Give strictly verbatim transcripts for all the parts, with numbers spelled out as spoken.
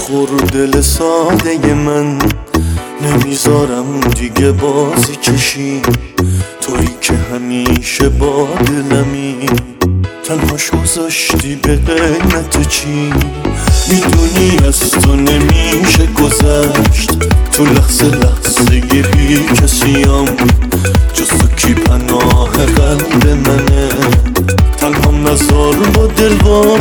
بخور دل ساده من، نمیذارم دیگه بازی کشی، تویی که همیشه با دلمی، تنهاش گذاشتی به قیمت چی؟ میدونی از تو نمیشه گذشت، تو لحظه لحظه یه بی کسیم، جز تو کی پناه قلب منه، تنها نزار با دل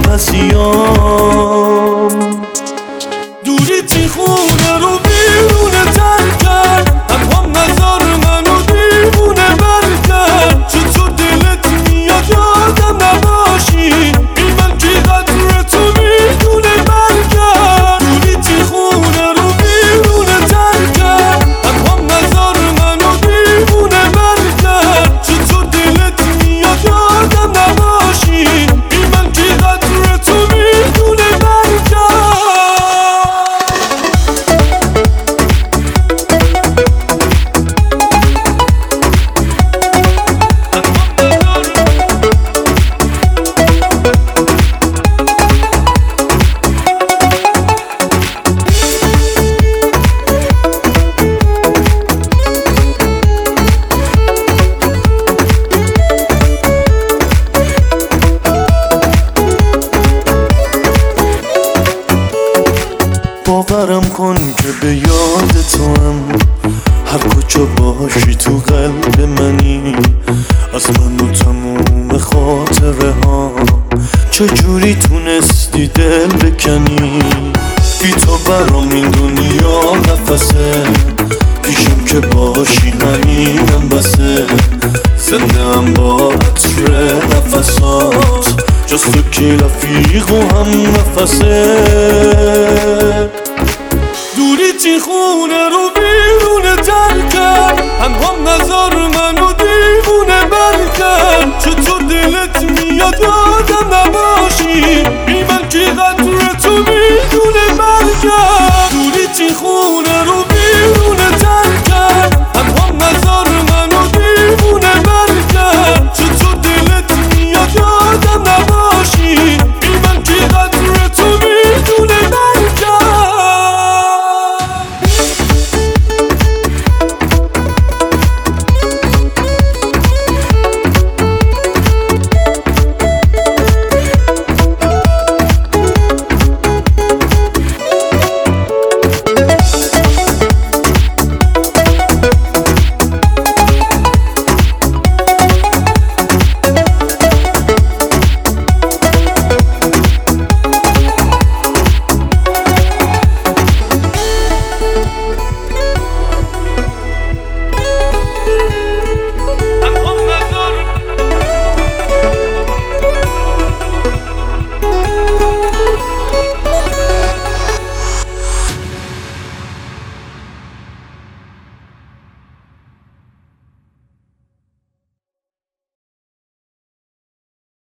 واپسیم. دوری تی خونه رو بیرونه تر کرد، تنها نزار منو دیوونه بر کرد، چون تو دلت میاد یادم نباشی، این من که قدر تو میدونه بر کرد. دوری تی خونه رو بیرونه تر کرد، تنها نزار منو دیوونه بر کرد، چون تو دلت میاد یادم نباشی، این من که قدر تو میدونه بر کرد. باورم کن که به یاد تو هم، هر کجا باشی تو قلب منی، از من و تموم خاطره ها، چجوری تونستی دل بکنی؟ بی تو برام این دنیا نفسه، پیشم که باشی همینم بسه، زنده هم با عطر نفسات، جز تو که رفیق و هم نفسه. دوری تی خونه